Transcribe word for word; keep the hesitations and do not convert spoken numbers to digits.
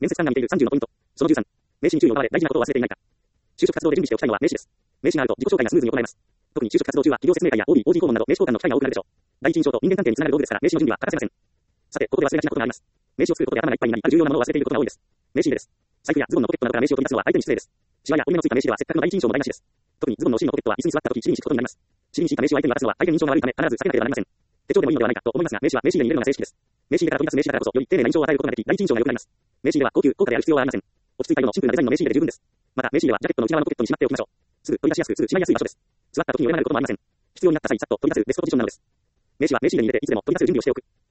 面接官が見ているさんじゅうのポイント。そのじゅうさん。名刺に注意を払われ大事なことを忘れていないか。就職活動で準備しておきたいのは名刺です。名刺があると自己紹介がスムーズに行えます。特に就職活動中は企業説明会や オービー、オージー 訪問など名刺交換の機会が多くなるでしょう。第一印象と人間関係につながる道具ですから名刺の準備は欠かせません。さて、ここで忘れがちなことがあります。名刺を作ることで頭がいっぱいになり、ある重要なものを忘れていることが多いです。名刺入れです。財布やズボンのポケットなどから名刺を取り出すのは相手に失礼です。シワや折り目のついた名刺ではせっかくの第一印象も台無しです。特にズボンのお尻のポケットは椅子に座った時尻に敷くことになります。尻に敷いた名刺を相手に渡すのは相手の印象が悪いため必ず避けなければなりません。手帳でもいいのではないかと思いますが、名刺は名刺入れに入れるのが正式です。名刺入れから取り出す名刺だからこそ、より丁寧な印象を与えることができ、第一印象が良くなります。名刺入れは高級、高価である必要はありません。落ち着いた色のシンプルなデザインの名刺入れで十分です。また、名刺入れはジャケットの内側のポケットにしまっておきましょう。すぐ取り出しやすく、すぐしまいやすい場所です。座った時に折れ曲がることもありません。必要になった際、さっと取り出すベストポジションなのです。名刺は名刺入れに入れていつでも取り出す準備をしておく。